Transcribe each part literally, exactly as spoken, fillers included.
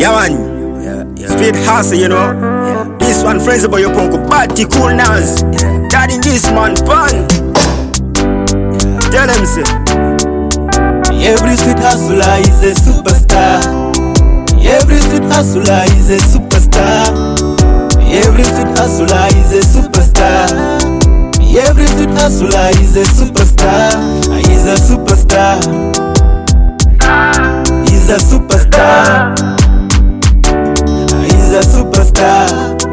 Yeah, man. Yeah, yeah. Street hustle, you know. Yeah. This one friends about your punko party cool nas. Yeah. Daddy this man fun. Yeah. Tell them say. Every street hustler is a superstar. Every street hustler is a superstar. Every street hustler is a superstar. Every street hustler is a superstar. He's a superstar. He's a superstar. He's a superstar.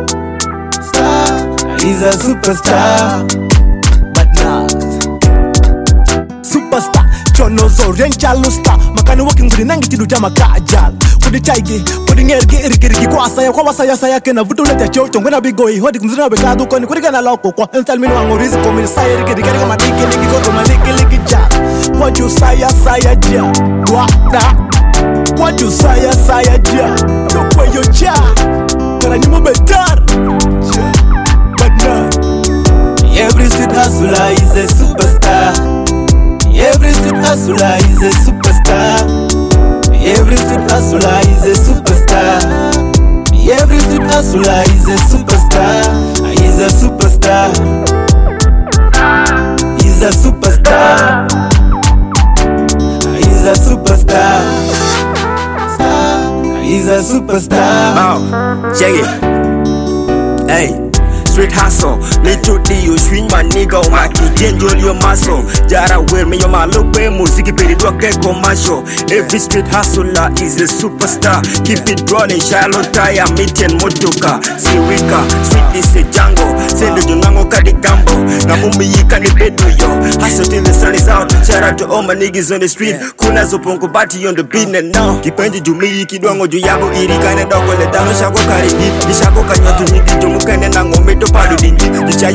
He's a superstar. But now superstar chono zo renchalo star makani working with nangi tidu jama kajal kudi chaigi kudi ngergi irigirigi kwa asaya kwa wasaya saya kena vutule ta chocho ngena bigoi hodi kumzina bekadu koni kudi kana loko kwa ental minu angorizi komini saya irigirigi kama matiki ligi koto maliki ligi ja kwa ju saya saya ja wada kwa ju saya saya ja chokwe yo cha kana nyumo betar but now every street hustler is a superstar. Every street hustler is a superstar. Every street hustler is a superstar. Every street hustler is a superstar. He's a superstar. He's a superstar. He's a superstar. He's a superstar. Wow, check it. Hey. Street hustle, little D, you swing my nigga, Maki, change all your muscle. Jara wear me, your malope, music, pay the commercial. Every street hustler is a superstar. Keep it rolling, shallow tire, meeting motoka. Sirika, street is a jungle. Send the Dunango Kadi Gambo. Namumi Yika the bedu yo. Hustle till the sun is out. Shout out to all my niggas on the street. Kuna Zoponko Bati on the beat and now. Kipendi Jumi, Kidongo, Juyabo, Irika, and Doko, the Dano Shako Kari, Nishako Kanyatu, Niki, Jumukan and Nango. Every street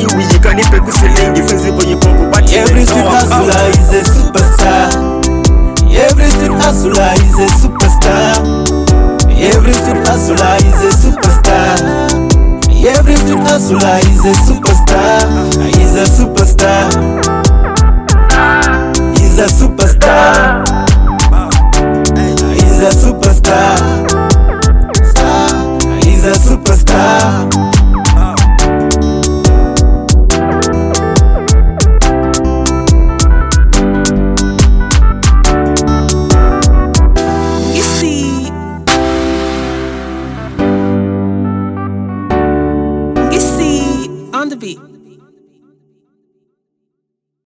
hustler is a superstar. Every street hustler is a superstar. Every street hustler is a superstar. Every street hustler is a superstar. He's a superstar. He's a superstar.